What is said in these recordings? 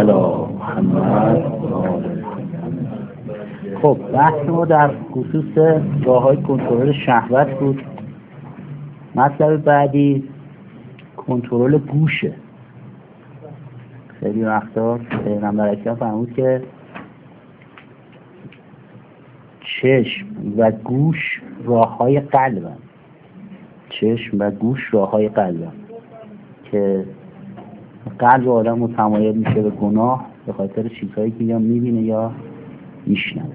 علی محمد. خب بحث ما در خصوص راه‌های کنترل شهوت بود. مطلب بعدی کنترل گوشه. خیلی وقتا پیغمبر اکرم فرمود که چشم و گوش راه‌های قلبن. چشم و گوش راه‌های قلبن که قلب آدم متمایل میشه به گناه به خاطر چیزهایی که یا میبینه یا میشنوه.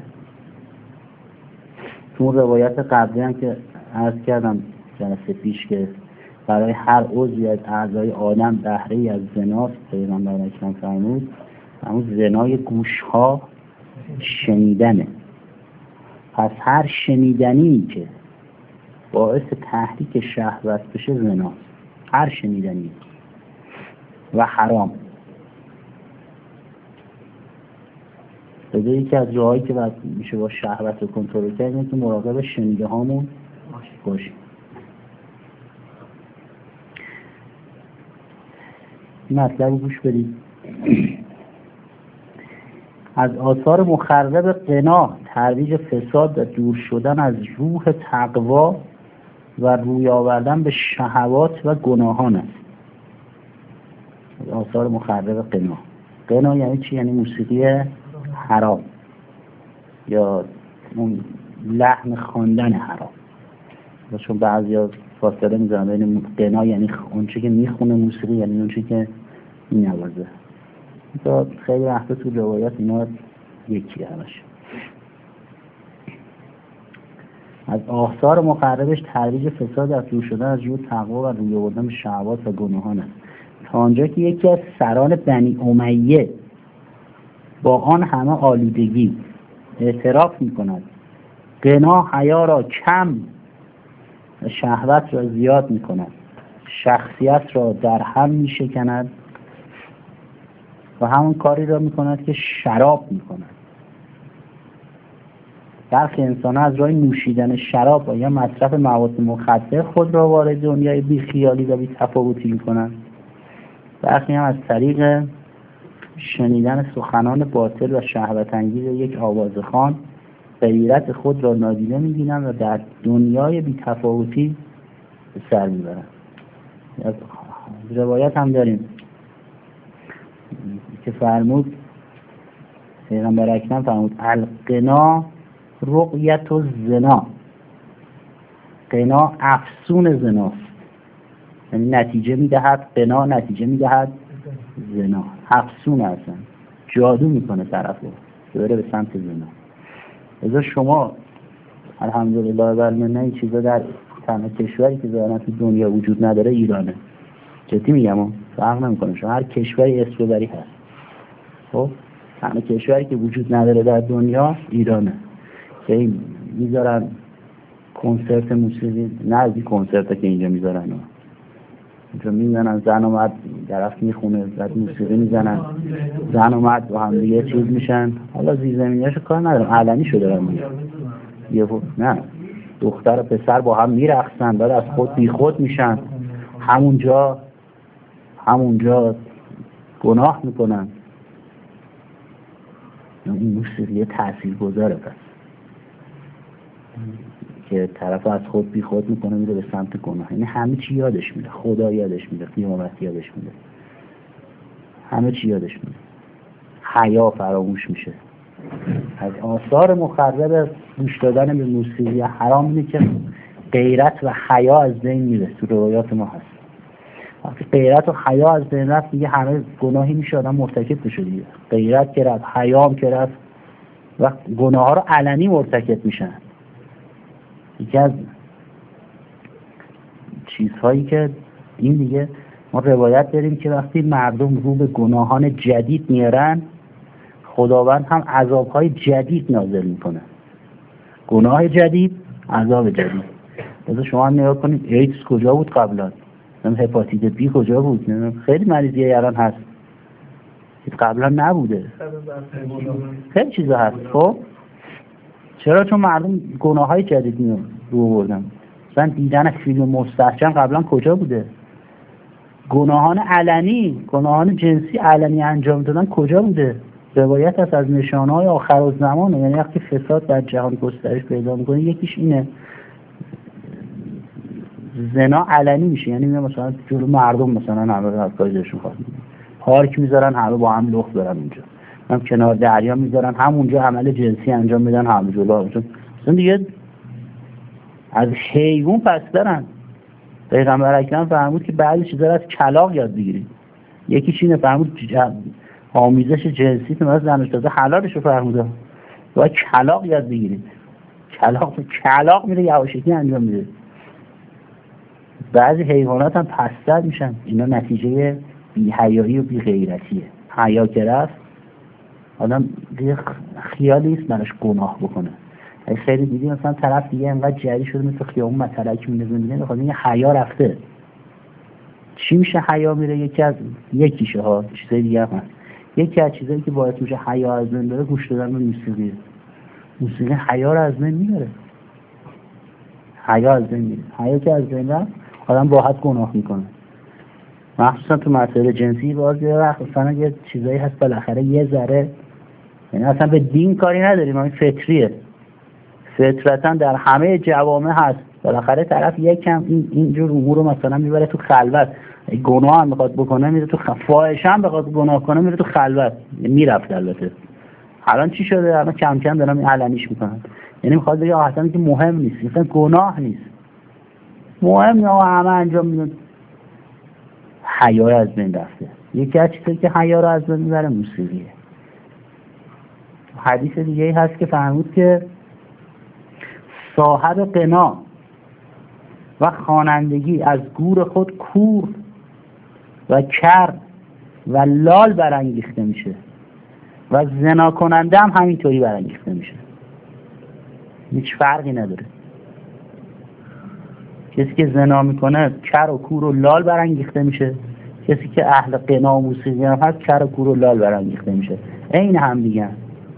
تو اون روایت قبلی هم که عرض کردم جلسه پیش که برای هر عضوی از اعضای آدم بهره‌ای از زناست، پیغمبر اکرم فرمود همون زنای گوش‌ها شنیدنه. پس هر شنیدنی که باعث تحریک شهوت بشه زناست، هر شنیدنی و حرام. یکی از جاهایی که باید میشه با شهوت رو کنترل کرد اینه که مراقب شنیده هامون باشیم. مطلب رو گوش بدید. از آثار مخرب قنا ترویج فساد و دور شدن از روح تقوا و روی آوردن به شهوات و گناهان است. آثار مخرب قنا. قنا یعنی چی؟ یعنی موسیقی حرام یا اون لحن خواندن حرام. چون بعضیا فاصله میذارن بین قنا یعنی اون چیزی که میخونه موسیقی، یعنی اون چیزی که مینوازه. تا خیلی وقتا تو روایات اینا یکی همش. از آثار مخربش ترویج فساد از دور شدن از روی تقوا و روی آوردن به شهوات و گناهان است. تا آنجا که یکی از سران بنی امیه با آن همه آلودگی اعتراف می‌کند غنا حیا را کم و شهوت را زیاد می‌کند، شخصیت را در هم می‌شکند و همون کاری را می‌کند که شراب می‌کند. برخی انسان‌ها از راه نوشیدن شراب یا مصرف مواد مخدر خود را وارد دنیای بیخیالی و بی‌تفاوتی می‌کنند. برخی هم از طریق شنیدن سخنان باطل و شهوت انگیز یک آوازخوان غیرت خود را نادیده می‌گیرند و در دنیای بی‌تفاوتی به سر می‌برند. روایت هم داریم که فرمود پیغمبر اکرم فرمود القنا رقیت الزنا. قنا افسون زناست، یعنی نتیجه میدهد، قنا نتیجه میدهد زنا. افسون هستن، جادو میکنه طرف رو که بره به سمت زنا. ازا شما الحمدلله برمنه این چیزا در تنها کشوری که ظاهرا تو دنیا وجود نداره ایرانه. جدی میگم، فرق نمیکنه، شما هر کشوری اسم ببری هست. خب تنها کشوری که وجود نداره در دنیا ایرانه که میذارن کنسرت موسیقی، نه از این کنسرت که اینجا میذارن، اینجا میزنن زن و مرد درست میخونه، بعد موسیقی میزنن، زن و مرد با هم دیگه چیز میشن. حالا زیرزمینیاشو کار ندارم، علنی شده دارم میگم. نه، دختر و پسر با هم میرقصن، بعد از خود بی خود میشن، همونجا گناه میکنن. این موسیقی تاثیرگذاره پس که طرف از خود بی خود میکنه میره به سمت گناه. یعنی همه چی یادش میره، خدا یادش میره، قیامت یادش میره، همه چی یادش میره، حیا فراموش میشه. از آثار مخرب گوش دادن به موسیقی حرام اینه که غیرت و حیا از بین میره. تو روایات ما هست وقتی غیرت و حیا از بین رفت دیگه همه گناهی میشه آدم مرتکب بشه دیگه. غیرت که رفت، حیا هم که رفت، وقت گناه ها رو علنی مرتکب میشن. یکی از چیزهایی که این دیگه ما روایت داریم که وقتی مردم رو به گناهان جدید میارن خداوند هم عذابهای جدید نازل میکنه. گناه جدید، عذاب جدید. لذا شما هم نگاه کنید ایدز کجا بود قبلا، هپاتیت بی کجا بود، خیلی مریضی الان هست که قبلا نبوده، خیلی چیزا هست. خب چرا؟ چون مردم گناههای جدید رو بردن. مثلا دیدن فیلم مستحجن قبلا کجا بوده؟ گناهان علنی، گناهان جنسی علنی انجام دادن کجا بوده؟ روایت هست از نشانه‌های آخرالزمان، یعنی وقتی فساد در جهان گسترش پیدا میکنه یکیش اینه زنا علنی میشه، یعنی مثلا جلو مردم مثلا همه از کاریشون خواهد پارک میذارن همه با هم لخت برن اونجا، هم کنار دریا میذارن همونجا عمل جنسی انجام میدن همه جلو، مثلا دیگه از حیوان پس دارن. پیغمبر اکرم فرمود که بعضی چیزا رو از کلاغ یاد بگیرید. یکیش اینه فرمود آمیزش جنسی تو مثلا زنش تازه حلالش رو فرموده باید کلاغ یاد بگیرید. کلاغ میره یواشکی انجام میده. بعضی حیوانات هم پستر میشن، اینا نتیجه بی‌حیایی و بی‌غیرتیه. حیا که رفت آدم دیگه خیالی نیست براش گناه بکنه. خیلی دیدی مثلا طرف دیگه انقدر جری شده مثل خیابون متلک می‌نزنه بخواد این حیا رفته. چی میشه حیا میره؟ یکیشه ها، چیزای دیگه هم هست. یکی از چیزایی که باعث میشه حیا از بین بره گوش دادن به موسیقی. موسیقی حیا رو از بین میبره. حیا از بین میره. حیا که از بین رفت آدم راحت گناه میکنه. مخصوصا تو مسائل جنسی باز یه وقت مثلا یه چیزایی هست بالاخره یه ذره، یعنی اصلا به دین کاری نداریم، این فطریه. فطرتا در همه جوامع هست. بالاخره طرف یکم اینجور امور رو مثلا میبره تو خلوت، گناه هم بخواد بکنه میره تو فاحش هم بخواد گناه کنه میره تو خلوت، میرفت. البته الان چی شده؟ الان کم کم دارن علنیش میکنن. یعنی میخواد بگه اصلا که مهم نیست، مثلا گناه نیست، مهم نه همه انجام میدن. حیا از بین رفته. یکی از چیزایی که حیا رو از بین میبره موسیقیه. حدیث دیگه هست که فرمود که صاحب غنا و خوانندگی از گور خود کور و کر و لال برانگیخته میشه و زنا کننده هم همینطوری برانگیخته میشه. هیچ فرقی نداره. کسی که زنا میکنه کر و کور و لال برانگیخته میشه، کسی که اهل غنا و موسیقی هم هست کر و کور و لال برانگیخته میشه. عین هم دیگه.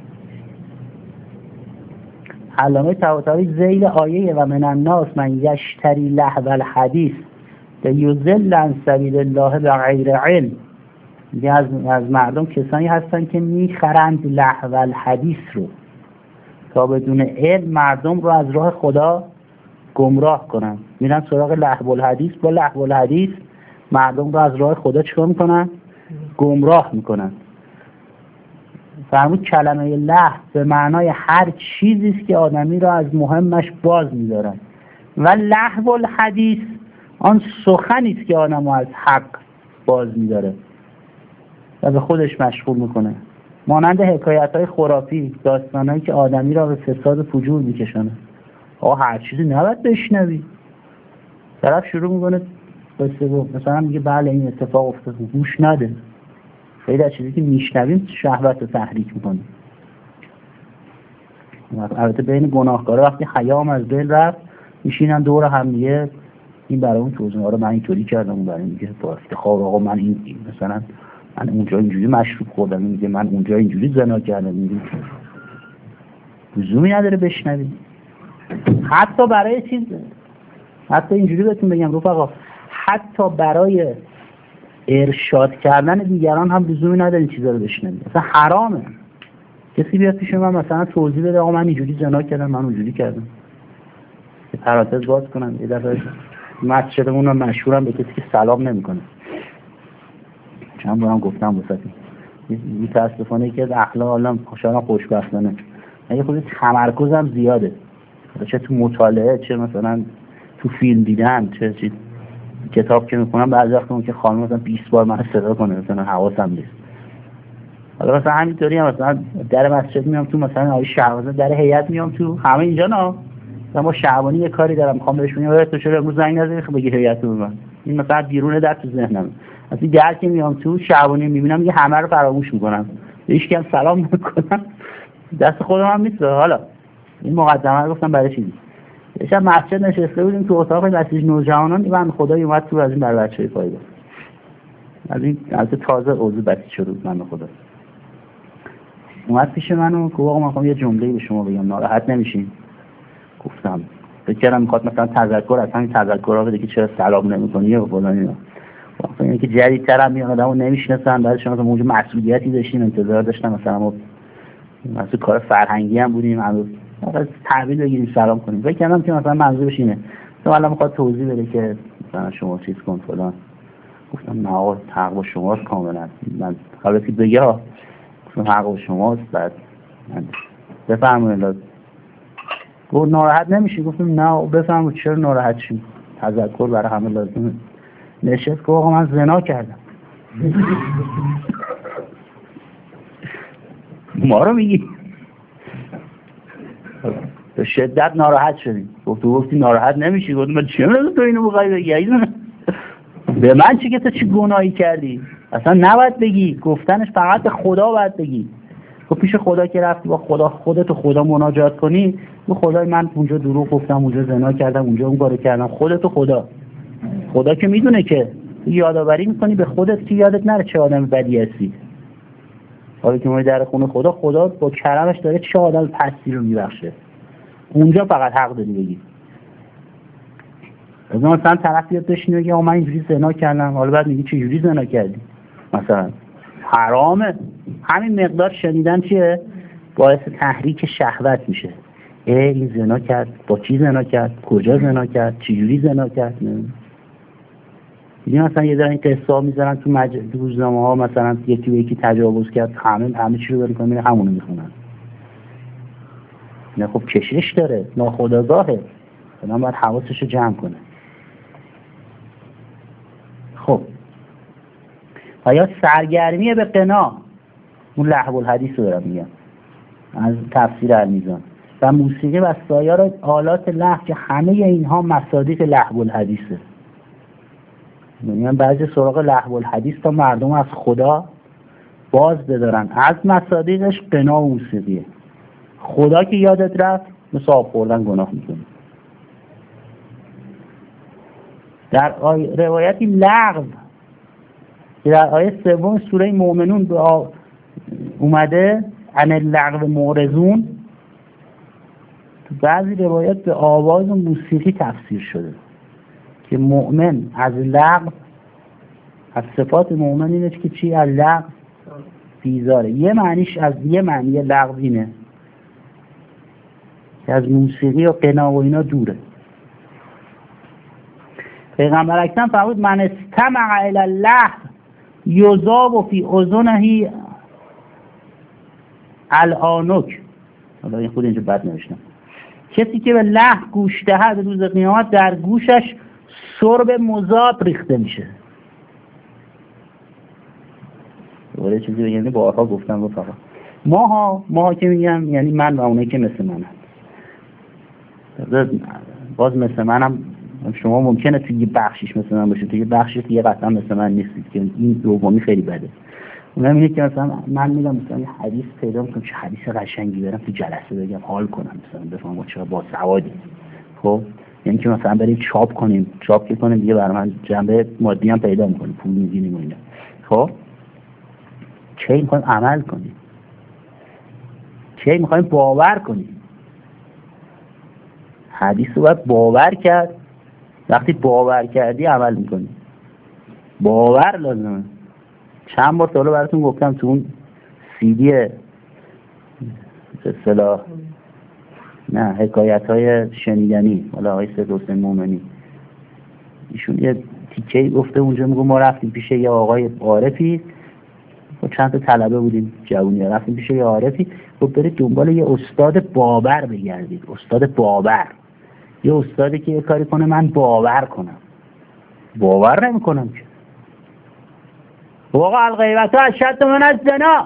علامه طباطبایی ذیل آیه و من الناس من یشتری لهو الحدیث لیضل عن سبیل الله بغیر علم، میگه از مردم کسانی هستن که میخرند لهو الحدیث رو تا بدون علم مردم رو از راه خدا گمراه کنن. میرن سراغ لهو الحدیث، با لهو الحدیث مردم رو از راه خدا چیکار میکنن؟ گمراه میکنن. فرمود کلمه لهو به معنای هر چیزی است که آدمی را از مهمش باز می‌دارد و لهو الحدیث آن سخنی است که آدم را از حق باز می‌داره و به خودش مشغول میکنه، مانند حکایت‌های خرافی، داستان‌هایی که آدمی را به فساد و فجور می‌کشانه. هر چیزی نباید بشنوی. طرف شروع می‌کنه قصه مثلا میگه بله این اتفاق افتاد، گوش نده. خیلی از چیزی که میشنویم شهوت رو تحریک میکنیم. البته بین گناهکارا وقتی حیا هم از بین رفت میشینن دور هم دیگه، این برای اون توضیح رو من اینطوری کردم، اون برای میگه با افتخار آقا من این مثلا من اونجا اینجوری مشروب خوردم، میگه من اونجا اینجوری زنا کردم. میگه لزومی نداره بشنوید. حتی برای چیز، حتی اینجوری بهتون بگم رفقا، حتی برای ارشاد کردن دیگران هم لزومی نداره این چیزا رو بشنوید. مثلا حرامه کسی بیاد پیش من مثلا توضیح بده آقا من اینجوری زنا کردم، من اونجوری کردم، پرانتز باز کنم یه دفعه مسجدمون هم مشهورم به کسی که سلام نمیکنه. چند بارم گفتم واسهتون متاسفانه که از اخلاق عالم خوشبختانه یه خود تمرکزم زیاده، چه تو مطالعه چه مثلا تو فیلم دیدن چه چیز کتاب که میخونم بعضی وقتا اون که خانم مثلا 20 بار من صدا کنه مثلا حواسم نیست. حالا مثلا همینطوری هم مثلا در مسجد میام تو، مثلا آقای شهبانی در هیئت میام تو، همه اینجا نه ما شعبانی یه کاری دارم میخوام بهش بگم تو چرا امروز زنگ نزدی خب بگی هیئت رو من، این مثلا بیرون در تو ذهنم مثلا در که میام تو شعبانی میبینم یه همه رو فراموش میکنم، هیچ کم سلام نمیکنم، دست خودم هم نیست. حالا این مقدمه رو گفتم برای چیزی. شب مسجد نشسته بودیم تو اتاق بسیج نوجوانان، من خدای اومد تو از این بر بچه‌ی پایدا از این البته تازه عضو بسیج شده من خدا اومد پیش منو که آقا من میخوام یه جمله‌ای به شما بگم ناراحت نمیشین. گفتم فکر کردم میخواد مثلا تذکر از همین تذکرها بده که چرا سلام نمی‌کنی و فلان اینا. اینه که جدیدتر هم میان آدمو نمیشناسن، بعد شما اونجا مسئولیتی داشتیم، انتظار داشتن مثلا ما مثلا کار فرهنگی هم بودیم، فقط تحویل بگیریم سلام کنیم. فکر کردم که مثلا منظورش اینه، تو الان میخواد توضیح بده که مثلا شما چیز کن فلان. گفتم نه آقا حق با شماست کاملا، من قبل از که بگه گفتم حق با شماست. بعد بفرمایید. گفت ناراحت نمیشی؟ گفتم نه. بفرمایید چرا ناراحت شی؟ تذکر برای همه لازمه. نشست که آقا من زنا کردم. ما رو میگی؟ به شدت ناراحت شدیم. گفتی ناراحت نمیشی؟ گفتم من چه میدونم تو اینو بخوای بگی؟ به من چی که تو چی گناهی کردی؟ اصلا نباید بگی، گفتنش فقط به خدا باید بگی. تو پیش خدا که رفتی با خدا خودت و خدا مناجات کنی، تو خدای من اونجا دروغ گفتم، اونجا زنا کردم، اونجا اون کارو کردم، خودت و خدا که میدونه که یادآوری میکنی به خودت که یادت نره چه آدم بدی هستی. حالا که ما در خونه خدا با کرمش داره چه آدم پستی رو میبخشه. اونجا فقط حق داری بگی. از مثلا طرف بیاد بشینه بگه من اینجوری زنا کردم، حالا بعد میگی چه جوری زنا کردی؟ مثلا حرامه. همین مقدار شنیدن چیه؟ باعث تحریک شهوت میشه. این زنا کرد، با کی زنا کرد، کجا زنا کرد، چه جوری زنا کرد. دیدی مثلا یه دارن این قصه میذارن تو روزنامه ها، مثلا یکی به یکی تجاوز کرد، همه چی رو داره که میره همونو میخونن. نه خب کشش داره، ناخودآگاهه، آدم باید حواسش رو جمع کنه. خب یا سرگرمی به قنا، اون لهو الحدیث رو دارم میگم از تفسیر المیزان، و موسیقی و سایر آلات لهو که همه اینها مصادیق لهو الحدیثه. یعنی بعضی سراغ لهو الحدیث تا مردم از خدا باز بدارن، از مصادیقش قنا و موسیقیه. خدا که یادت رفت مثل آب خوردن گناه میکنی. در روایتی لغو که در آیه 3 سوره مؤمنون اومده عن اللغو معرضون، تو بعضی روایات به آواز و موسیقی تفسیر شده که مؤمن از لغو، از صفات مؤمن اینه که چی؟ از لغو بیزاره. یه معنی لغو اینه که از موسیقی و قنا و اینا دوره. پیغمبر اکرم فرمود من استمع الی اللهو یذاب فی اذنه الانک. حالا این خود اینجا بد نوشتم. کسی که به لهو گوش دهد روز قیامت در گوشش سرب مذاب ریخته میشه. دوباره چیزی بگم، بارها گفتم فقط ماها که میگم یعنی من و اونایی که مثل منم. باز مثل منم شما ممکنه توی یه بخشیش مثل من باشید، توی یه بخشیش یه قطعا مثل من نیستید که این دومی خیلی بده. اونم اینه که مثلا من میگم مثلا یه حدیث پیدا میکنم چه حدیث قشنگی برم تو جلسه بگم حال کنم، مثلا بفهمم چرا با سوادی. خب یعنی که مثلا بریم چاپ که کنیم دیگه برای من جنبه مادی هم پیدا میکنیم، پول میگیریم و اینا. خب چه میخوایم عمل کنیم، چه میخوایم باور کنیم. حدیث رو باید باور کرد. وقتی باور کردی عمل میکنی. باور لازمه. چند بار تا براتون گفتم تو اون CD اصطلاح نه حکایت‌های شنیدنی حالا آقای سید حسین مومنی، ایشون یه تیکه‌ای گفته اونجا، میگه ما رفتیم پیش یه آقای عارفی، ما چند تا طلبه بودیم جوونی، رفتیم پیش یه عارفی، گفت برید دنبال یه استاد باور بگردید. استاد باور، یه استادی که یه کاری کنه من باور کنم. باور نمی‌کنم که. واقعا الغیبت اشد من الزنا.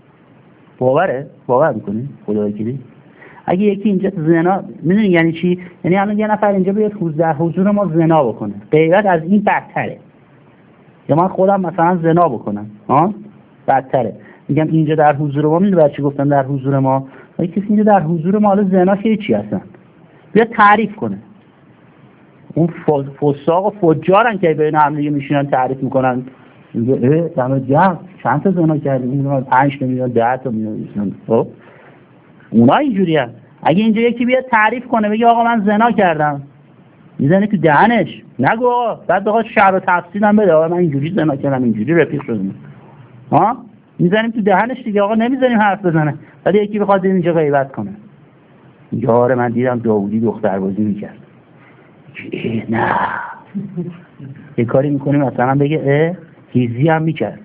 باور می‌کنی؟ خدای کلی. اگه یکی اینجا زنا، می‌دونی یعنی چی؟ یعنی الان یه نفر اینجا بیاد در حضور ما زنا بکنه. غیبت از این بدتره. یا من خودم مثلا زنا بکنم، بدتره. میگم اینجا در حضور ما، می‌دونی برای چی گفتن در حضور ما؟ اگه کسی اینجا در حضور ما، حالا زنا که چی هستن؟ بیا تعریف کنه. اون فساق و فجارن که بین هم دیگه میشینن تعریف میکنن، میگه دمت گرم چند تا زنا کردی، میگن 5 تا میلیون 10 تا میلیون. خب اونا اینجوریه. اگه اینجا یکی بیاد تعریف کنه بگه آقا من زنا کردم، میزنی تو دهنش. نگو آقا بعد بخواد شرح و تفصیل هم بده آقا من اینجوری زنا کردم اینجوری رفیق شدم. ها میزنیم تو دهنش دیگه آقا، نمیذاریم حرف بزنه. ولی یکی بخواد اینجا غیبت کنه، یاره من دیدم داوودی دختربازی میکرد، نه یه کاری میکنیم مثلا بگه هیزی هم میکرد،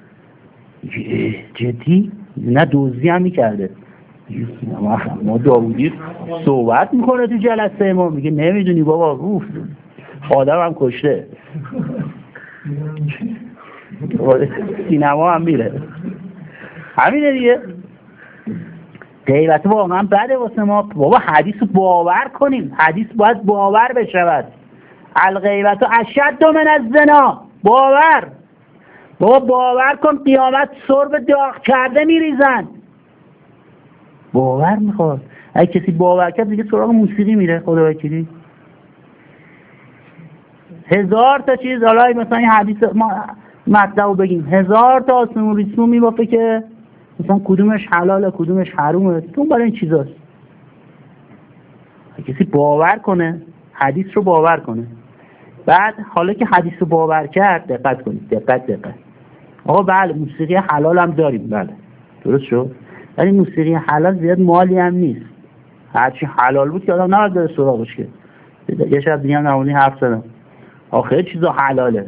جدی؟ نه دوزی هم میکرده. ما داوودی صحبت میکنه تو جلسه ما، میگه نمیدونی بابا روح آدم هم کشته، سینما هم میره. همینه دیگه. غیبت واقعا بده واسه ما بابا. حدیث رو باور کنیم، حدیث باید باور بشود. الغیبت اشد من الزنا. باور بابا، باور کن قیامت سرب داغ کرده میریزن. باور میخواد. اگه کسی باور کرد دیگه سراغ موسیقی میره. خدا وکیلی هزار تا چیز. حالا مثلا این حدیث ما مطلب رو بگیم، هزار تا آسمون ریسمون میبافه که مثلا کدومش حلاله کدومش حرومه. تو برای این چیزاست. کسی باور کنه، حدیث رو باور کنه. بعد حالا که حدیث رو باور کرد، دقت کنید، دقت. آقا بله موسیقی حلال هم داریم، بله درست شد، ولی موسیقی حلال زیاد مالی هم نیست. هرچی حلال بود که آدم نباید بره سراغش. که یه شب دیگه هم نمونی حرف زدم آخه چیزا حلاله.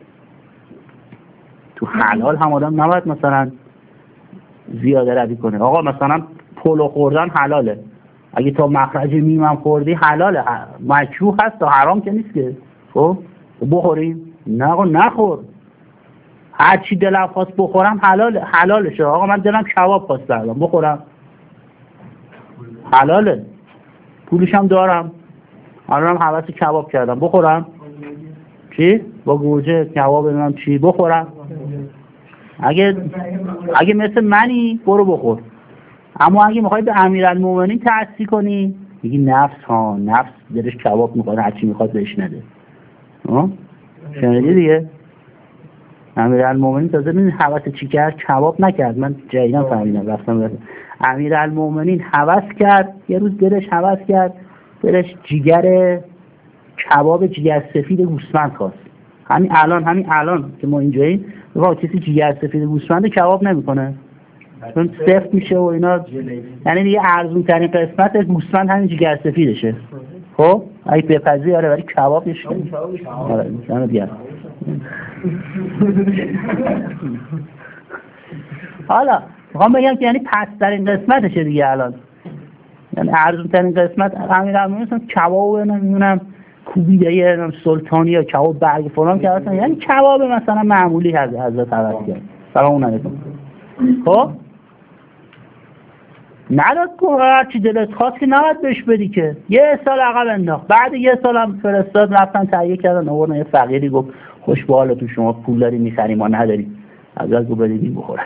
تو حلال هم آدم نباید مثلا زیاده روی کنه. آقا مثلا پلو خوردن حلاله، اگه تا مخرج میمم خوردی حلاله، مکروه هست تا حرام که نیست که. خب بخوریم؟ نه آقا نخور. هر چی دلم خواست بخورم حلالشه. آقا من دلم کباب خواست بخورم حلاله، پولش هم دارم، الانم حواس کباب کردم بخورم. چی؟ با گوجه کباب ببینم چی بخورم. اگه مثل منی برو بخور. اما اگه میخوای به امیرالمومنین تعصی کنی میگی نفس دلش کباب میخواد، هر چی میخواد بهش نده. شنیدی دیگه؟ امیرالمومنین تازه ببین هوس چی کرد؟ کباب نکرد. من جدیداً فهمیدم رفتم امیرالمومنین هوس کرد، یه روز دلش هوس کرد، دلش جیگر کباب جیگر سفید گوسفند خواست. همین الان که ما اینجاییم واقعا کسی جیگر سفید گوسفند کباب نمیکنه، چون سفت میشه و اینا. یعنی دیگه ارزون ترین قسمت گوسفند همین جیگر سفیدشه. خب اگه بپزی آره، ولی کبابش آره مثلا دیگه. حالا میخوام بگم که یعنی پست‌ترین قسمتشه دیگه الان، یعنی ارزون ترین قسمت امیرالمومنین مثلا کباب نمیدونم کوبیده سلطانی یا کباب برگ فلان که اصلا یعنی کباب مثلا معمولی حضرت عوض کرد. سلام علیکم. خب نداد که هر چی دلت خواست که نباید بهش بدی که. یه سال عقب انداخت، بعد یه سال هم فرستاد رفتن تهیه کردن آوردن یه فقیری گفت خوش به حالتون شما پول داری میخری ما نداریم، حضرت گفت بدید بخورن.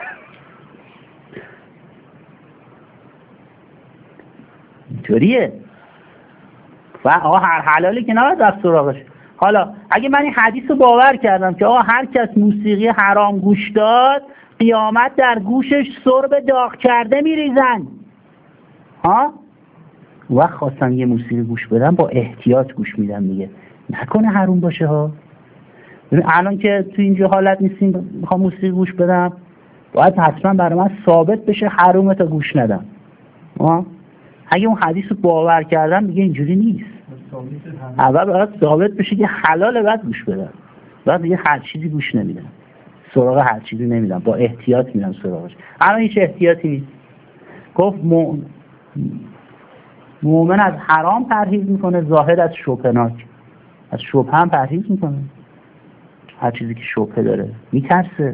اینطوریه. و آقا هر حلالی که نباید رفت سراغش. حالا اگه من این حدیث رو باور کردم که آقا هر کس موسیقی حرام گوش داد قیامت در گوشش سرب داغ کرده میریزن، ها و خواستم یه موسیقی گوش بدم با احتیاط گوش میدم دیگه، نکنه حرام باشه ها. الان که تو اینجا حالت نیستیم میخوام موسیقی گوش بدم باید حتما برای من ثابت بشه حرامه تا گوش ندم. اگه اون حدیث رو باور کردم دیگه اینجوری نیست. اول باید ثابت بشه که حلاله بعد گوش بدم. بعد دیگه هر چیزی گوش نمیدم، سراغ هر چیزی نمیدم، با احتیاط میدم سراغش. الان هیچ احتیاطی نیست. گفت مؤمن از حرام پرهیز میکنه، زاهد از شبهناک. از شبهه هم پرهیز میکنه، هر چیزی که شبهه داره میترسه.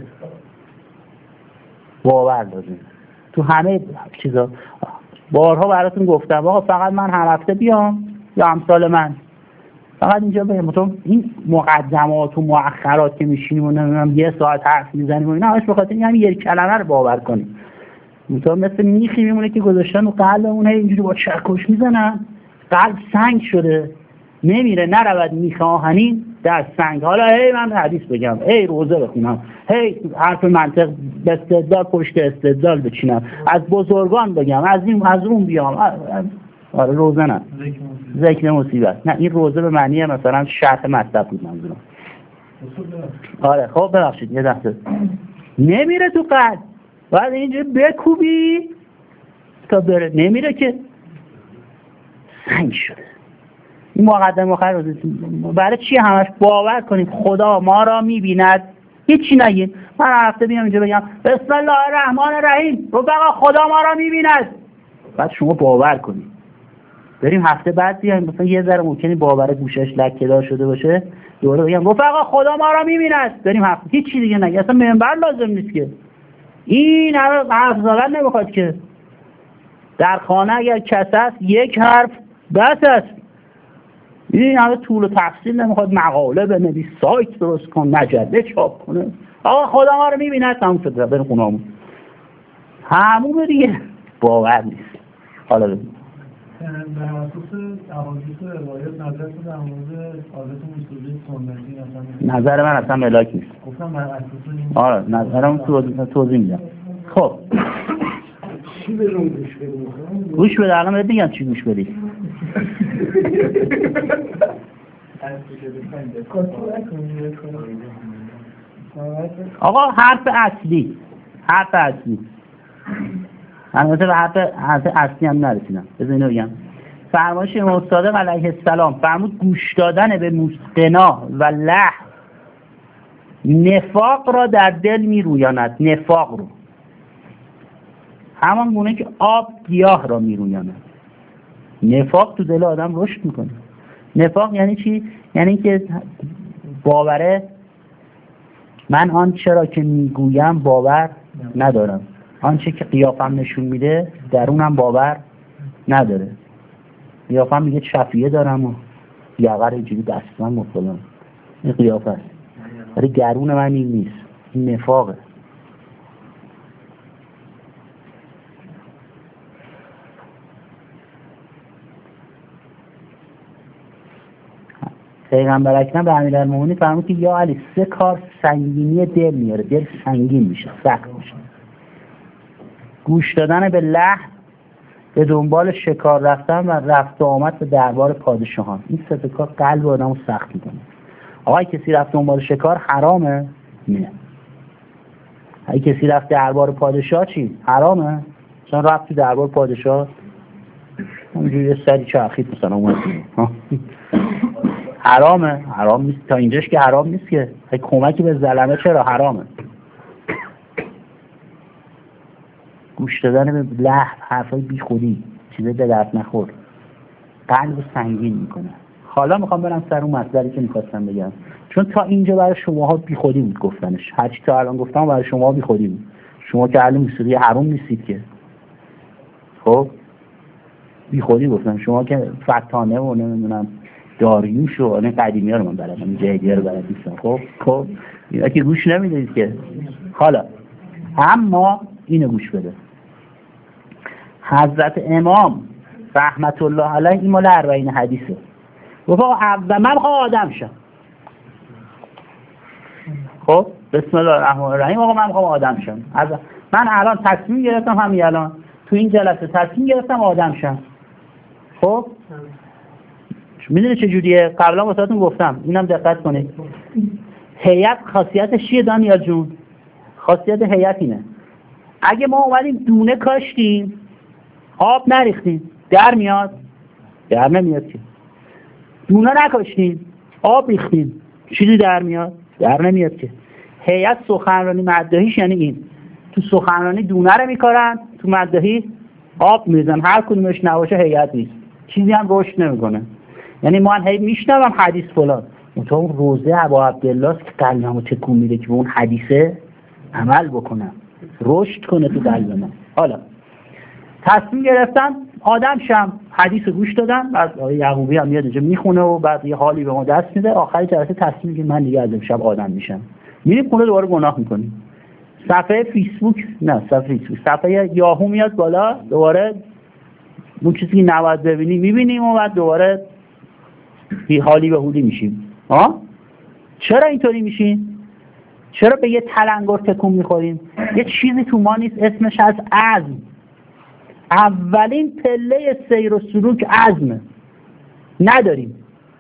باور لازم تو همه چیزا. بارها براتون گفتم آقا فقط من هر هفته بیام یا امثال من فقط اینجا بگم تو این مقدمات و مؤخرات که میشینیم و نمیدونم یه ساعت حرف میزنیم و اینا همش به خاطر همین یک کلمه رو باور کنیم. تو مثل میخی میمونه که گذاشتن و قلبمون اینجوری با چرکش میزنن، قلب سنگ شده نمیره نرود میخ آهنین در سنگ. حالا هی من حدیث بگم، هی روزه بخونم، هی حرف منطق به استدلال پشت استدلال بچینم، از بزرگان بگم، از این از اون بیام. آره روزه نه، ذکر مصیبت نه، این روزه به معنی مثلا شرط مطلب بود منظورم. آره خب ببخشید یه دفعه نمیره تو قلب، بعد اینجوری بکوبی تا بره، نمیره که سنگ شده. این مقدمه آخر روزه برای چی همش باور کنیم خدا ما را میبیند، هیچی نگیم. من هفته بیام اینجا بگم بسم الله الرحمن الرحیم رفقا خدا ما را میبیند، بعد شما باور کنید. بریم هفته بعد بیایم مثلا یه ذره ممکنه باور گوشش لکه‌دار شده باشه، دوباره بگم رفقا خدا ما را میبیند، بریم هفته هیچی دیگه نگیم. اصلا منبر لازم نیست که، این حرف زدن نمیخواد که. در خانه اگر کس است یک حرف بس است. این همه طول و تفصیل نمیخواد، مقاله بنویس، سایت درست کن، مجله چاپ کنه. آقا خدا ما رو میبیند تموم شد، بریم خونه‌مون. همون دیگه باور نیست. حالا ببین بر اساس احادیث و روایات نظر تو در مورد عادت موسیقی سنتی مثلا نظر من اصلا ملاک نیست. گفتم بر اساس این آره نظرم توضیح میدم. خب چی برون گوش بدیم؟ گوش بده، الان بهت میگم چی گوش بدی. آقا حرف اصلی البته به حرف اصلی هم نرسیدم، بذار اینو بگم. فرمایش امام صادق علیه السلام فرمود گوش دادن به موسیقی و لحن نفاق را در دل میرویاند. نفاق رو همان گونه که آب گیاه را میرویاند. نفاق تو دل آدم رشد میکنه. نفاق یعنی چی؟ یعنی که باوره من آنچه را که میگویم باور ندارم، آنچه که قیافم نشون میده درونم باور نداره. قیافم میگه شفیه دارم و یقر اینجوری دستم و فلان، این قیافه است، ولی درون من این نیست. این نفاقه. پیغمبر اکرم به امیرالمومنین فرمود که یا علی 3 کار سنگینی دل میاره، دل سنگین میشه، سخت میشه. گوش دادن به لحن، به دنبال شکار رفتن و رفت و آمد به دربار پادشاهان. این 3 کار قلب آدمو سخت میکنه. آقای کسی رفت دنبال شکار حرامه؟ نه. اگه کسی رفت دربار پادشاه چی؟ حرامه؟ چون رفت تو دربار پادشاه اونجوری سری چرخید مثلا اومد حرامه؟ حرام نیست. تا اینجاش که حرام نیست که. کمکی به ظلمه چرا حرامه؟ گوش دادن به لحن، حرفای بی خودی، چیزای به درد نخور، قلب سنگین میکنه. حالا میخوام برم سر اون مطلبی که میخواستم بگم، چون تا اینجا برای شماها بی خودی بود گفتنش. هرچی تا الان گفتم برای شما بی خودی بود. شما که اهل موسیقی حرام نیستید که. خب بی خودی گفتم. شما که فتانه و نمیدونم داریوش و این قدیمی ها رو من بلدم، این جدیدی ها رو بلد نیستم. خب اینا که گوش نمیدید که. حالا اما اینو گوش بده. حضرت امام رحمت الله علیه این مال 40 حدیثه. گفت اول من میخوام آدم شم. خب بسم الله الرحمن الرحیم. آقا من میخوام آدم شم. من الان تصمیم گرفتم، همین الان تو این جلسه تصمیم گرفتم آدم شم. خب میدونی چه جوریه؟ قبلا واسهتون گفتم، اینم دقت کنید. هیئت خاصیتش چیه دانیال جون؟ خاصیت هیئت اینه اگه ما اومدیم دونه کاشتیم آب نریختیم در میاد؟ در نمیاد که. دونه نکاشتیم آب ریختیم چیزی در میاد؟ در نمیاد که. هیئت سخنرانی مداحیش یعنی این. تو سخنرانی دونه رو میکارن، تو مداحی آب میزن. هر کدومش نباشه هیئت نیست، چیزی هم رشد نمیکنه. یعنی من هی میشنوم حدیث فلان، اون اون روزه ابا عبدالله که قلبمو تکون میده که به اون حدیثه عمل بکنم، رشد کنه تو قلب من. حالا تصمیم گرفتم آدم شم، حدیث گوش دادم، بعد آقای یعقوبی هم میاد اینجا میخونه و بعد یه حالی به ما دست میده. آخر جلسه تصمیم میگیرم من دیگه از امشب آدم میشم. میریم خونه دوباره گناه میکنیم. صفحه فیسبوک نه صفحه فیسبوک، صفحه یاهو میاد بالا، دوباره اون چیزی که نباید ببینیم میبینیم و بعد دوباره بی حالی به حولی میشیم. چرا اینطوری میشیم؟ چرا به یه تلنگر تکون میخوریم؟ یه چیزی تو ما نیست اسمش از عزم. اولین پله سیر و سلوک عزمه. نداریم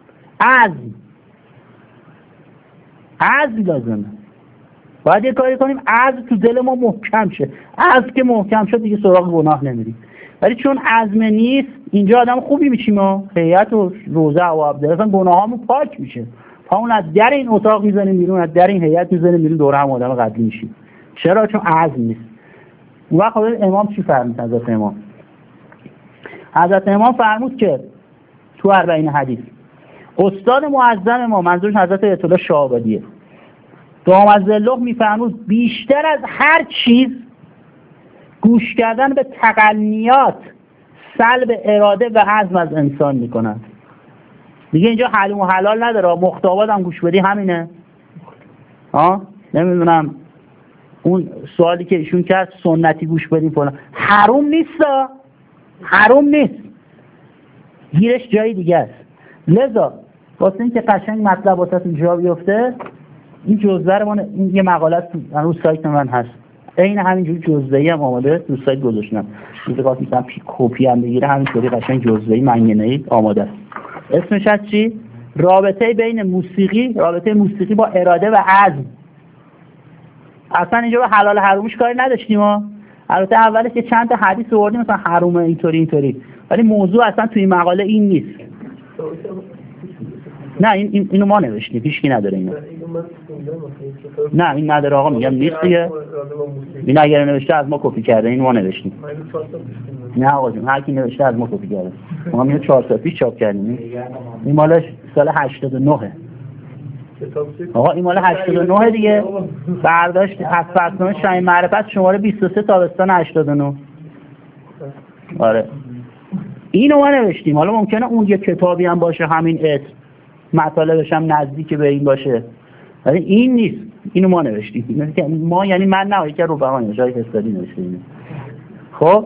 عزم لازمه. باید یه کاری کنیم عزم تو دل ما محکم شه. عزم که محکم شد دیگه سراغ گناه نمیریم. ولی چون عزم نیست اینجا آدم خوبی میشیم و هیئت و روزه و عبدالله اصلا گناهامون پاک میشه. پامون از در این اتاق میزنیم بیرون، از در این هیئت میزنیم بیرون، دوره هم آدم قبلی میشیم. چرا؟ چون عزم نیست. اون وقت امام چی فرمود؟ حضرت امام فرمود که تو 40 حدیث استاد معظم ما، منظورش حضرت آیت الله شاه‌آبادیه، دام‌الظله میفرمود بیشتر از هر چیز گوش کردن به تقنیات سلب اراده و عزم از انسان میکنند. دیگه اینجا حلال و حلال نداره، مختابات هم گوش بدی همینه. نمیدونم اون سوالی که ایشون کرد سنتی گوش بدیم فلان، حروم نیست، گیرش جایی دیگه است. لذا واسه این که قشنگ مطلب واسهتون جا بیفته، این جزوه رو این یه مقاله رو سایت من هست، این همینجوری جزوه‌ای هم آماده رو سایت گذاشتم. دیگه وقتی مثلا کپی هم بگیره همینطوری قشنگ جزوه‌ای منگنه‌ای آماده است. اسمش از چی؟ رابطه بین موسیقی با اراده و عزم. اصلا اینجا به حلال حرومش کاری نداشتیم ما. البته اولش که چند تا حدیث آوردیم مثلا حرومه اینطوری، ولی موضوع اصلا توی این مقاله این نیست. نه اینو ما نوشتیم، هیچکی نداره اینو. نه این نداره آقا، میگم نیست دیگه. این اگر نوشته از ما کپی کرده، این ما نوشتیم. نه آقا جون، هر کی نوشته از ما کپی کرده. ما اینو 4 سال پیش چاپ کردیم. این مالش سال 89. آقا این مال 89 دیگه. برداشت از فصل شاهین معرفت شماره 23 تابستان 89. آره اینو ما نوشتیم. حالا ممکنه اون یه کتابی هم باشه همین اسم، مطالبش هم نزدیک به این باشه، ولی این نیست. اینو ما نوشتیم. ما یعنی من نه، یکی رو بهانه جای حسابی نوشتیم. خب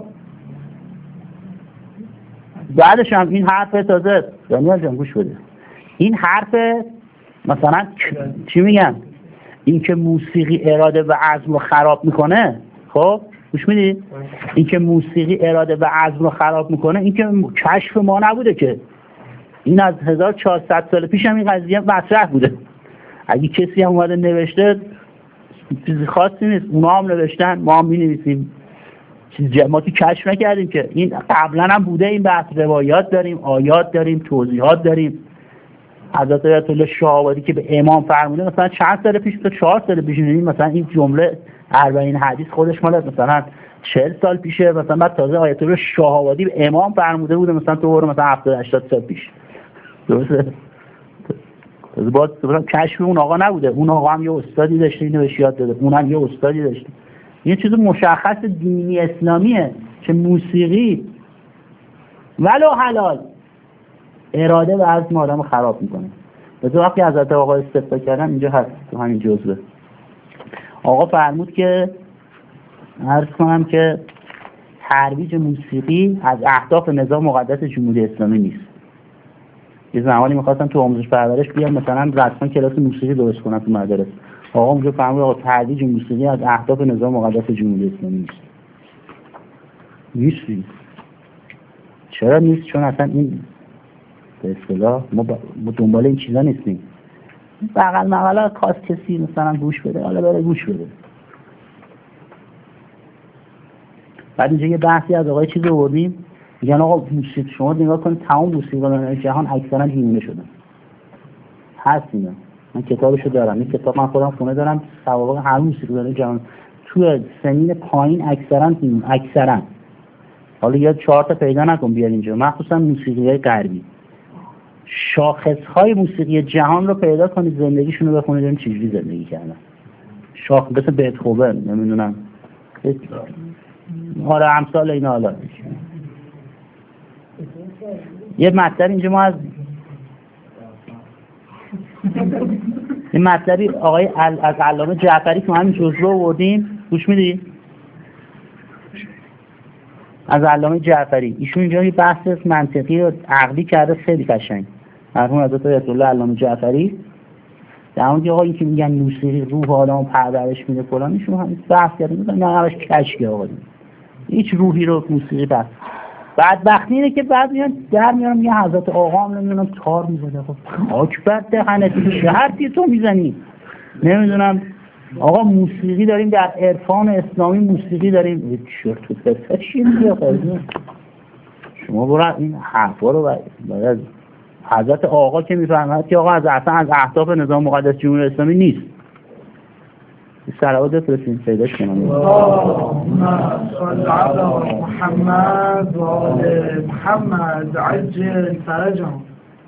بعدش هم این حرف تازه دانیال جان گوش بده. این حرف مثلا چی میگن؟ این که موسیقی اراده و عزم رو خراب میکنه. خب گوش میدی؟ این که موسیقی اراده و عزم رو خراب میکنه، این که کشف ما نبوده که. این از 1400 سال پیش هم این قضیه مطرح بوده. اگه کسی هم اومده نوشته چیزی خاصی نیست، اونا هم نوشتن، ما هم می‌نویسیم. ما که کشف نکردیم که. این قبلا هم بوده این بحث. روایات داریم، آیات داریم، توضیحات داریم. حضرت آیت الله شاه‌آبادی که به امام فرموده مثلا چند سال پیش، تا 4 سال پیش، مثلا این جمله 40 حدیث خودش مال مثلا 40 سال پیشه. مثلا بعد تازه آیت الله شاه‌آبادی به امام فرموده بوده مثلا تو مثلا 70 80 سال پیش. درسته؟ باز کشف اون آقا نبوده. اون آقا هم یه استادی داشته اینو بهش یاد داده، اونم یه استادی داشته. یه چیز مشخص دینی اسلامیه که موسیقی ولو حلال اراده و عزم آدمو خراب میکنه. به وقتی حضرت آقا استفاده کردن اینجا هست تو همین جزوه. آقا فرمود که عرض کنم که ترویج موسیقی از اهداف نظام مقدس جمهوری اسلامی نیست. یه زمانی می‌خواستم تو آموزش پرورش بیام مثلا رسما کلاس موسیقی درست کنم تو مدارس. آقا اونجا فرمود آقا ترویج موسیقی از اهداف نظام مقدس جمهوری اسلامی نیست. چرا نیست؟ چون اصلا این به اصطلاح ما دنبال این چیزا نیستیم. بغل مقاله خاص کسی مثلا گوش بده، حالا بره گوش بده. بعد اینجا یه بحثی از آقای چیز آوردیم، میگن آقا موسیقی شما نگاه کنید تمام موسیقی‌دانان جهان اکثرا دیوونه شدن. هست اینا. من کتابشو دارم. این کتاب من خودم خونه دارم. سوابق همه موسیقی‌دانان جهان تو سنین پایین اکثرا حالا یا 4 تا پیدا نکن بیار اینجا، مخصوصا موسیقی‌های غربی. شاخص‌های موسیقی جهان رو پیدا کنید، زندگیشون رو بخونید ببینید چجوری زندگی کردن. مثل بتهوون، نمیدونم. آره امثال اینا. حالا یه مطلب اینجا ما از این مطلبی آقای از علامه جعفری که ما همین جزوه آوردیم، گوش میدی؟ از علامه جعفری ایشون اینجا یه بحث منطقی و عقلی کرده خیلی قشنگ. مرحوم حضرت آیت الله علامه جعفری در مورد آقا این که میگن موسیقی روح آدمو پرورش میده فلان، ایشون هم بحث کرده. نه همش کشکی آقا. هیچ روحی رو موسیقی بس. بدبختی اینه که بعد میان در میارم یه حضرت آقا هم نمیدونم تار میزنه. خب خاک بر دهنت، چه حرفی تو میزنی؟ نمیدونم آقا موسیقی داریم در عرفان اسلامی، موسیقی داریم. چرت و پرت چی میگه شما؟ برو این حرفا رو باید حضرت آقا که میفهمد که آقا اصلا از اهداف نظام مقدس جمهوری اسلامی نیست. صلوات بفرستین پیداش کنم. اللهم صل علی محمد و آل محمد عجل فرجهم.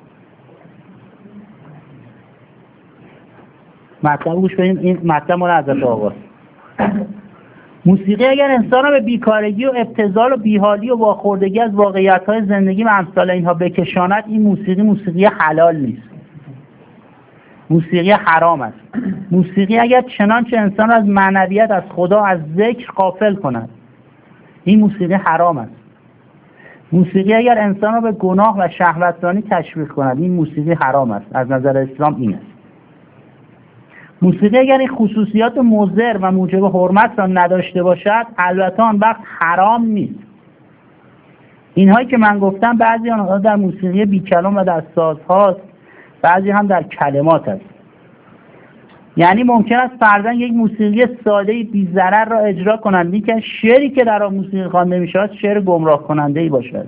مطلب گوش بدین، این مطلب مال حضرت آقاست. موسیقی اگر انسان را به بیکارگی و ابتذال و بیحالی و واخوردگی از واقعیت‌های زندگی و امثال اینها بکشاند، این موسیقی حلال نیست، موسیقی حرام است. موسیقی اگر چنانچه انسان را از معنویت، از خدا، از ذکر غافل کند، این موسیقی حرام است. موسیقی اگر انسان را به گناه و شهوترانی تشویق کند، این موسیقی حرام است. از نظر اسلام این است. موسیقی اگر این خصوصیات مضر و موجب حرمت را نداشته باشد، البته آن وقت حرام نیست. اینهایی که من گفتم بعضی آنها در موسیقی بیکلام و در سازهاست، بعضی هم در کلمات است. یعنی ممکن است فرضاً یک موسیقی ساده بی ضرر را اجرا کنند، لیکن شعری که در آن موسیقی خوانده می‌شود شعر گمراه کننده‌ای باشد،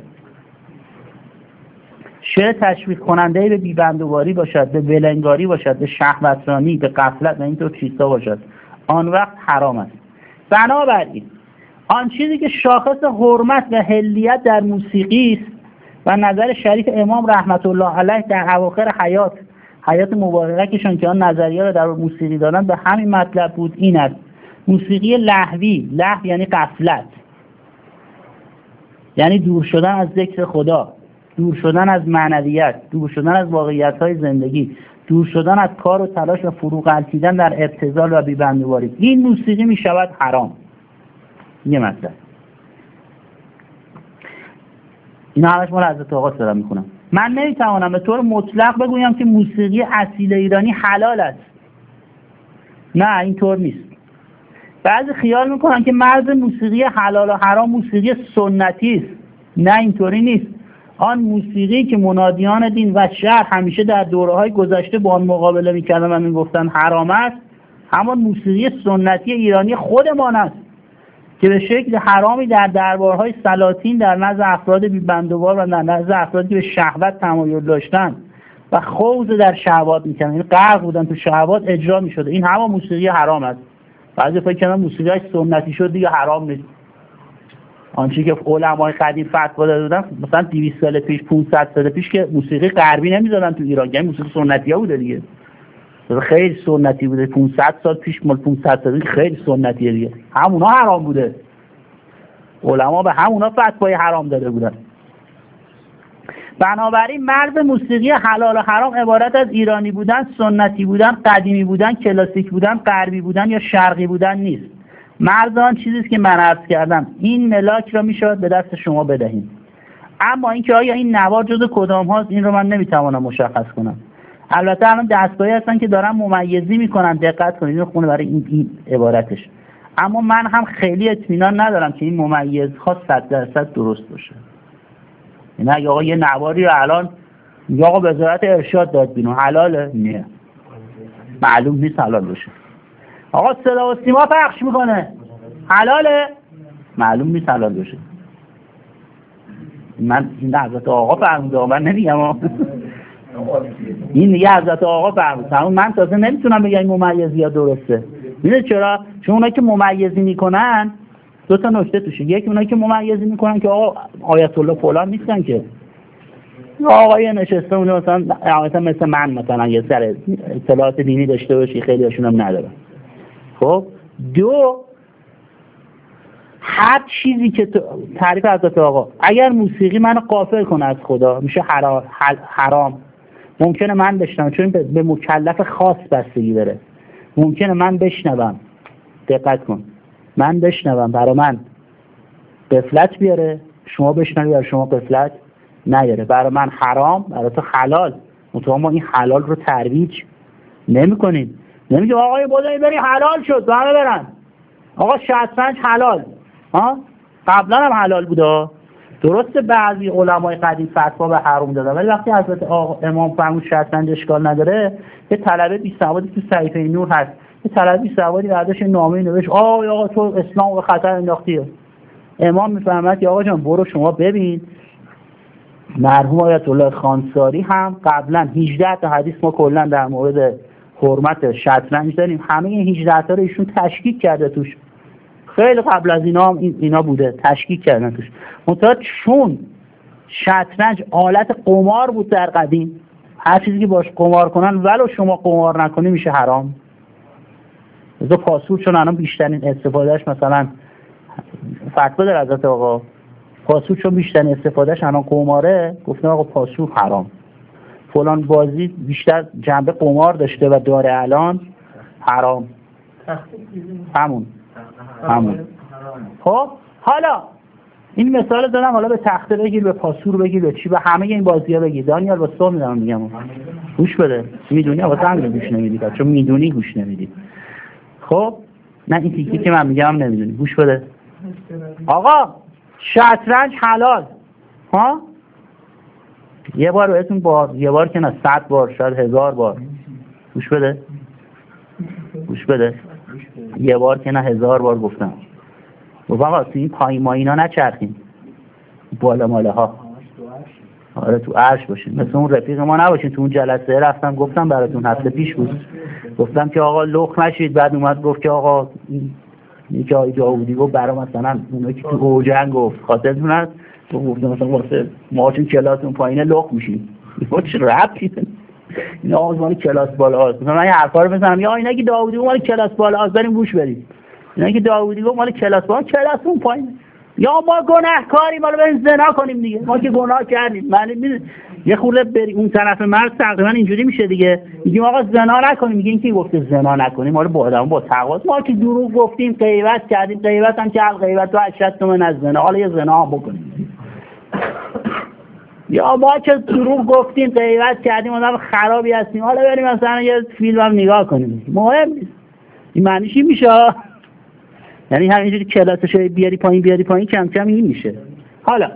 شعر تشویق کننده‌ای به بی‌بندوباری باشد، به ولنگاری باشد، به شهوترانی، به غفلت و اینطور چیزا باشد، آن وقت حرام است. بنابراین آن چیزی که شاخص حرمت و حلیت در موسیقی است و نظر شریف امام رحمت الله علیه در اواخر حیات مبارکشان که آن نظریه را در موسیقی دادن به همین مطلب بود، این است: موسیقی لهوی. لهو یعنی غفلت، یعنی دور شدن از ذکر خدا، دور شدن از معنویت، دور شدن از واقعیت‌های زندگی، دور شدن از کار و تلاش و فرو غلطیدن در ابتذال و بی‌بندوباری. این موسیقی می شود حرام. یه مطلب. اینا همش مال حضرت آقا دارم میخونم. من نمیتوانم به طور مطلق بگویم که موسیقی اصیل ایرانی حلال است. نه، اینطور نیست. بعضی خیال میکنن که مرز موسیقی حلال و حرام موسیقی سنتی است. نه، اینطوری نیست. آن موسیقی که منادیان دین و شرع همیشه در دوره‌های گذشته با آن مقابله می‌کردند و می‌گفتند حرام است، همان موسیقی سنتی ایرانی خودمان است که به شکل حرامی در دربارهای سلاطین در نزد افراد بی‌بندوبار و در نزد افرادی که به شهوت تمایل داشتند و خوض در شهوات می‌کردند، یعنی غرق بودن تو شهوات، اجرا می‌شد. این همان موسیقی حرام است. بعضی فکر کردن موسیقی سنتی شد دیگه حرام نیست. آنچه که علمای قدیم فتوا داده بودن، مثلا 200 سال پیش، 500 سال پیش که موسیقی غربی نمی‌ذارن تو ایران، یعنی موسیقی سنتی‌ها بوده دیگه. خیلی سنتی بوده. 500 سال پیش، مال 500 سال پیش خیلی سنتیه دیگه. همونا حرام بوده. علما به همونا فتوای حرام داده بودن. بنابراین مرز موسیقی حلال و حرام عبارت از ایرانی بودن، سنتی بودن، قدیمی بودن، کلاسیک بودن، غربی بودن یا شرقی بودن نیست. مرز آن چیزی است که من عرض کردم. این ملاک را میشود به دست شما بدهیم. اما اینکه آیا این نوار جزو کدام هاست، این رو من نمیتوانم مشخص کنم. البته الان دستگاهی هستن که دارن ممیزی میکنن، دقت کنید، این خونه برای این عبارتش. اما من هم خیلی اطمینان ندارم که این ممیزها 100% درست باشه. یعنی اگه آقا یه نواری رو الان یا آقا وزارت ارشاد داد بیرون حلاله؟ نه، معلوم نیست حلال باشه. آقا صدا و سیما پخش میکنه حلاله؟ معلوم نیست حلال باشه. من این حضرت آقا فرموده، من نمیگم. این دیگه حضرت آقا فرموده. من تازه نمیتونم بگم این ممیزی یا درسته. میدونید چرا؟ چون اونایی که ممیزی میکنن دو تا نکته توشه. یکی اونایی که ممیزی میکنن که آقا آیت الله فلان نیستن که آقای نشسته اون مثلا من مثلا یه سر اطلاعات دینی داشته باشی، خیلی هاشون هم ندارن. خب دو، هر چیزی که تعریف حضرت آقا، اگر موسیقی منو غافل کنه از خدا میشه حرام. ممکنه من بشنوم، چون به مکلف خاص بستگی داره. ممکنه من بشنوم، دقت کن، من بشنوم برای من غفلت بیاره، شما بشنوی برای شما غفلت نیاره. برای من حرام، برای تو حلال. مطمئن ما این حلال رو ترویج نمی کنیم. نمیگه آقای بودایی بری حلال شد، همه برن. آقا شطرنج حلال، قبلا هم حلال بوده. درسته بعضی علمای قدیم فتوا به حرام دادن، ولی وقتی حضرت امام فرمود شطرنج اشکال نداره، یه طلبه بی سوادی تو صحیفه نور هست، یه طلبه بی سوادی برداشت نامه نوشت آقا تو اسلام به خطر انداختی. امام میفهمد که آقا جان برو شما ببین. مرحوم آیت الله خانساری هم قبلا 18 تا حدیث ما کلا در مورد حرمت شطرنج داریم، همه این 18 تا رو ایشون تشکیک کرده توش. خیلی قبل از اینا هم اینا بوده، تشکیک کردن توش. منتها چون شطرنج آلت قمار بود در قدیم، هر چیزی که باش قمار کنن ولو شما قمار نکنی میشه حرام. مثلا پاسور چون الان بیشترین استفادهش مثلا فتوا در حضرت آقا، پاسور چون بیشترین استفادهش الان قماره، گفتن آقا پاسور حرام. فلان بازی بیشتر جنبه قمار داشته و داره الان حرام. همون. خب حالا این مثال دادم، حالا به تخته بگیر، به پاسور بگیر، به چی، به همه این بازی‌ها بگیر. دانیال واسه تو میدونم میگم گوش بده. میدونی واسه همین گوش نمیدی، چون میدونی گوش نمیدی. خب نه این تیکی که من میگم نمیدونی، گوش بده. آقا شطرنج حلال ها؟ یه بار بهتون یه بار که نه 100 بار شاید 1000 بار گوش بده. یه بار که نه 1000 بار گفتم آقا تو این پایین ما اینا نچرخیم، بالا ماله ها. آره تو عرش باشین، مثل اون رفیق ما نباشین. تو اون جلسه رفتم گفتم براتون، هفته پیش بود، گفتم که آقا لخ نشید. بعد اومد گفت که آقا این که آقای جاودی گفت برای مثلا اونایی که تو اوجن گفت خاطرتون هست، تو گفتم مثلا واسه ما چون کلاسون پایینه لخ میشیم. چه ربطی این آزمانی کلاس بالا هست؟ من این حرفا رو بزنم یا اینا که داوودی گفت مال کلاس بالا هست بریم گوش بریم، اینا که داوودی گفت مال کلاس بالا، کلاسون پایین. یا ما گناهکاریم حالا بریم زنا کنیم دیگه، ما که گناه کردیم. من یه خورده بری اون طرف مرز تقریبا اینجوری میشه دیگه، میگیم آقا زنا نکنیم، میگین کی گفته زنا نکنیم؟ ما رو با آدم با تقوا، ما که دروغ گفتیم، غیبت کردیم، غیبت هم که غیبت تو 80 تومن از زنا، حالا یه زنا هم بکنیم. یا ما که دروغ گفتیم، غیبت کردیم، آدم خرابی هستیم، حالا بریم مثلا یه فیلم هم نگاه کنیم. مهم نیست. این معنیش این میشه، یعنی همینجوری کلاسش بیاری پایین کم کم این میشه. حالا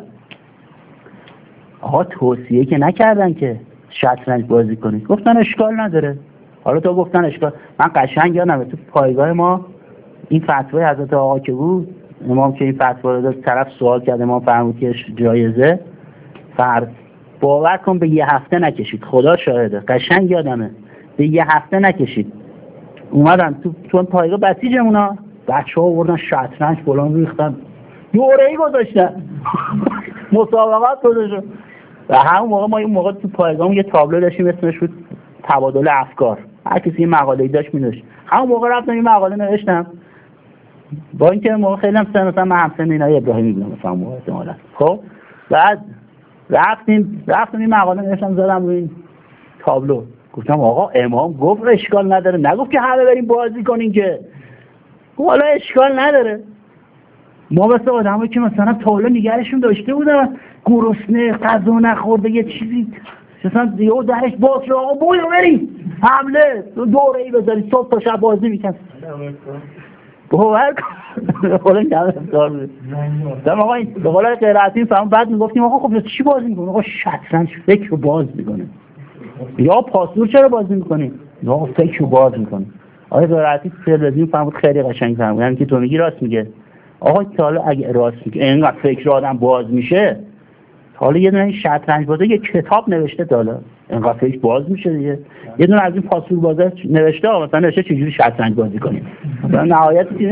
آقا توصیه که نکردن که شطرنج بازی کنید، گفتن اشکال نداره. حالا تو گفتن اشکال، من قشنگ یادمه تو پایگاه ما این فتوای حضرت آقا که بود، امام که این فتوا رو داد، طرف سوال کرد، امام فرمود که جایزه فرض، باور کن به یه هفته نکشید، خدا شاهده، قشنگ یادمه به یه هفته نکشید. اومدن تو پایگاه بسیجمونا، بچه‌ها آوردن شطرنج فلان ریختن، دوره‌ای گذاشتن مسابقات گذاشتن. و همون موقع ما این موقع تو پایگاه یه تابلو داشتیم اسمش بود تبادل افکار، هر کسی یه مقاله‌ای داشت می‌نوشت. همون موقع رفتم این مقاله نوشتم، با اینکه موقع خیلی هم سن مثلا من همسن اینای ابراهیمی بودم مثلا موقع احتمالاً. خب بعد رفتیم این مقاله نوشتم زدم روی این تابلو، گفتم آقا امام گفت اشکال نداره، نگفت که همه بریم بازی کنین که. حالا اشکال نداره. ما مثل آدمایی که مثلا تابلو نگرشون داشته بودن، گرسنه، غذا نخورده، یه چیزی مثلا یهو درش باز شد، آقا بریم حمله، دوره‌ای بذارید صبح تا شب بازی میکنن. باور کن حالا نمی‌دار بود. دم آقا این به قول قرائتی فهم، بعد میگفتیم آقا خب چی بازی میکنه؟ آقا شطرنج فکر رو باز میکنه. یا پاسور چرا بازی میکنی؟ یا فکر رو باز میکنه. آقا قرائتی تلویزیون فهمید خیلی قشنگ فهمید، یعنی که تو میگی راست میگه. آقا حالا اگه راست میگه اینقدر فکر آدم باز میشه، حالا یه دونه شطرنج بازه یه کتاب نوشته دالا اینقدر فکر باز میشه دیگه. یه دونه از این پاسور بازه نوشته، مثلا نوشته چجوری شطرنج بازی کنیم، مثلا نهایت یه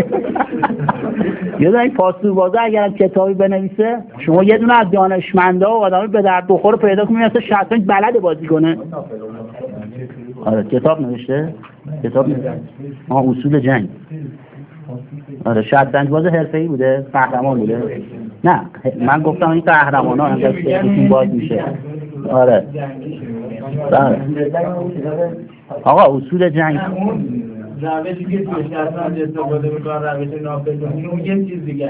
دونه این پاسور بازه اگر کتابی بنویسه، شما یه دونه از دانشمندا و آدمای به درد بخور پیدا کنید مثلا شطرنج بلد بازی کنه. آره کتاب نوشته، کتاب نوشته اصول جنگ. آره شطرنج باز حرفه‌ای بوده، قهرمان بوده. نه من گفتم این قهرمانا انقدر فکرشون باز میشه. آره آقا اصول جنگ روشی که توی شطرنج استفاده میکنن روش ناپلئونی، اون یه چیز دیگه.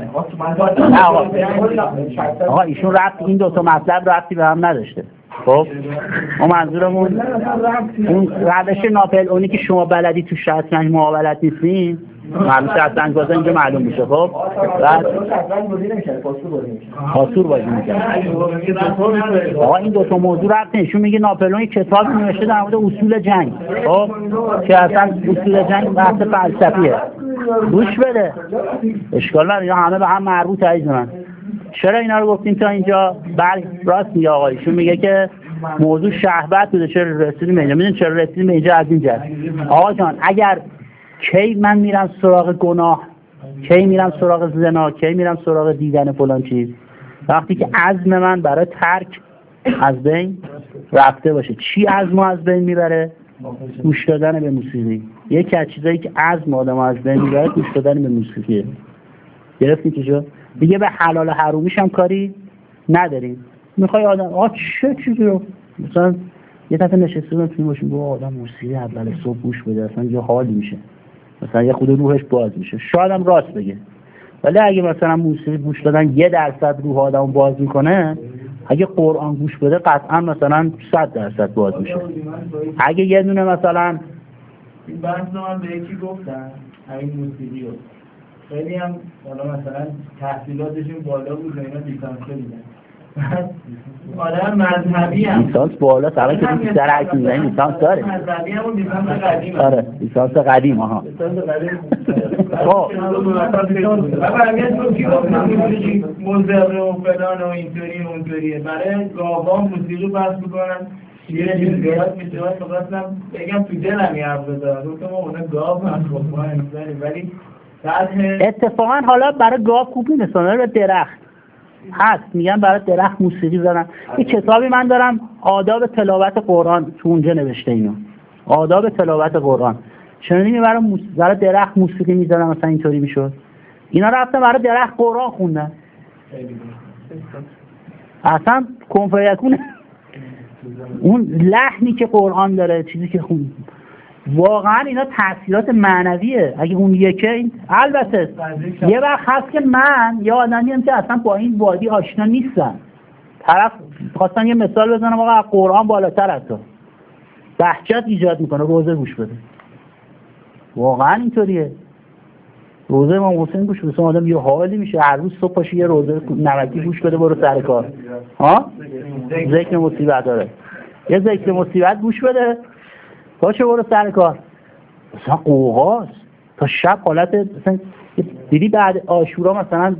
آقا ایشون ربط این دو تا مطلب ربطی به هم نداشته. خب ما منظورمون اون روش ناپلئونی که شما بلدی تو شطرنج ما بلد نیستین، معلوم شطرنج بازی اینجا معلوم میشه. خب بعد شطرنج بازی نمیشه، پاسور بازی میشه. پاسور بازی میشه. آقا این دو تا موضوع ربط نشون میگه ناپلئون یک کتابی نوشته در مورد اصول جنگ، خب که اصلا اصول جنگ بحث فلسفیه. گوش بده، اشکال نداره، همه به هم مربوطه عزیزان. چرا اینا رو گفتیم تا اینجا؟ بله راست میگه آقا، ایشون میگه که موضوع شهوت بوده، چرا رسیدیم به اینجا؟ میدونید چرا رسیدیم به اینجا؟ از اینجا آقا جان، اگر کی من میرم سراغ گناه، کی میرم سراغ زنا، کی میرم سراغ دیدن فلان چیز؟ وقتی که عزم من برای ترک از بین رفته باشه. چی عزم از بین میبره؟ گوش دادن به موسیقی. یکی از چیزایی که عزم آدم از بین میبره گوش دادن به موسیقیه. گرفتین که شو؟ دیگه به حلال حرومیش هم کاری نداریم. میخوای آدم چه چیزی رو مثلا یه دفعه نشسته بودم توی ماشین، گفت آدم موسیقی اول صبح گوش بده اصلا یه حالی میشه، مثلا یه خود روحش باز میشه. شاید هم راست بگه، ولی اگه مثلا موسیقی گوش دادن 1% روح آدمو باز میکنه، اگه قرآن گوش بده قطعا مثلا 100% باز میشه. اگه یه دونه مثلا این بحث رو من به یکی گفتم، همین موسیقی رو خیلی هم مثلا تحصیلاتشون بالا بود و اینا لیسانسه میدن. آدم مذهبی هم لیسانس بالا سرا که بیشتر در عکس میزنی لیسانس داره. مذهبی هم اون لیسانس قدیم آره لیسانس قدیم. آها خب برگرد تو کی موسیقی مزر و فلان و اینطوری و اونطوریه. برای گاوا موسیقی پس میکنن یه چیز زیاد میشه. من خواستم بگم تو دلم یه حرف بزنم، گفتم اونا گاو هم خب ما انسانی، ولی اتفاقا حالا برای گاو خوب میرسونه به درخت هست، میگن برای درخت موسیقی زدن. یه کتابی من دارم آداب تلاوت قرآن، تو اونجا نوشته اینو آداب تلاوت قرآن. شنیدی برای درخت موسیقی میزدن مثلا اینطوری میشد؟ اینا رفتن برای درخت قرآن خوندن. اصلا کنفیکون اون لحنی که قرآن داره، چیزی که خوند، واقعا اینا تاثیرات معنویه. اگه اون یکه البته یه وقت هست که من یه آدمیم که اصلا با این وادی آشنا نیستم، طرف خواستن یه مثال بزنم آقا قرآن بالاتر از تو، بهجت ایجاد میکنه، روزه گوش بده. واقعا اینطوریه. روزه امام حسین گوش بده، آدم یه حالی میشه، هر روز صبح پاشی یه روزه نمکی گوش بده برو سر کار. ها ذکر مصیبت داره، یه ذکر مصیبت گوش بده باشه برو سر کار. مثلا قوقاست تا شب حالت مثلا دیدی بعد عاشورا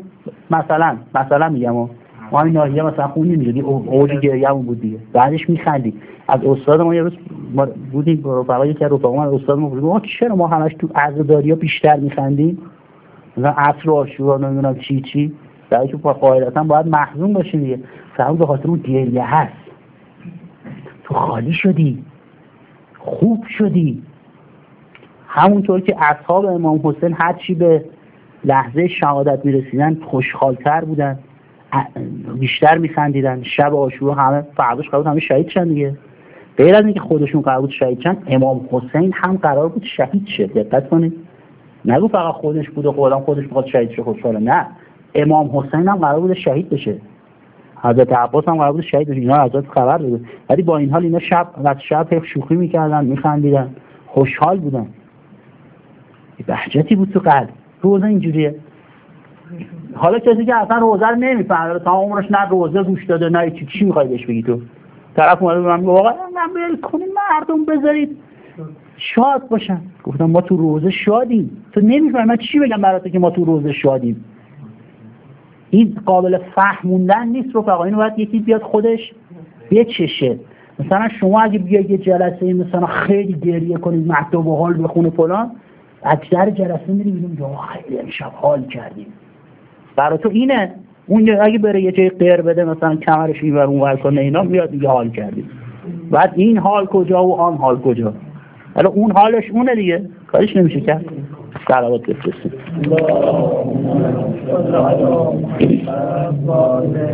مثلا میگم ما همین ناحیه مثلا خونی میدونی اوج گریه‌مون بود دیگه، بعدش میخندی. از استاد ما یه روز ما بودیم رفقای که رفقا من استاد ما گفت چرا ما همش تو عزاداری‌ها بیشتر میخندیم، مثلا عصر عاشورا نمیدونم چی در که قاعدتاً باید محزون باشی دیگه. فهم به خاطر اون گریه هست، تو خالی شدی، خوب شدی. همونطور که اصحاب امام حسین هر چی به لحظه شهادت میرسیدن خوشحالتر بودن، بیشتر میخندیدن. شب عاشورا همه فرداش قرار بود همه شهید شدن دیگه. غیر از اینکه خودشون قرار بود شهید شدن، امام حسین هم قرار بود شهید شه. دقت کنید، نگو فقط خودش بود و قرآن خودش میخواد شهید شه خوشحاله، نه، امام حسین هم قرار بود شهید بشه، حضرت عباس هم قرار بود شهید بشه. اینا ازش خبر داده، ولی با این حال اینا شب شوخی میکردن، میخندیدن، خوشحال بودن. بهجتی بود تو قلب. روزه اینجوریه. حالا کسی که اصلا روزه رو نمیفهمه، تا عمرش نه روزه گوش داده نه چی میخوای بهش بگی؟ تو طرف اومده به من میگه آقا من ول کنین مردم بذارید شاد باشن. گفتم ما تو روزه شادیم، تو نمیفهمی من چی بگم برات که ما تو روزه شادیم؟ این قابل فهموندن نیست رفقا. اینو باید یکی بیاد خودش بچشه. مثلا شما اگه بیاید یه جلسه مثلا خیلی گریه کنید، مطلب و حال بخونه فلان، اکثر جلسه میری میگم یا خیلی امشب حال کردیم. برای تو اینه. اون اگه بره یه جای غیر بده مثلا کمرش اینور اونور کنه اینا، میاد میگه حال کردیم. بعد این حال کجا و آن حال کجا؟ حالا اون حالش اونه دیگه، کارش نمیشه کرد. صلوات بفرستید.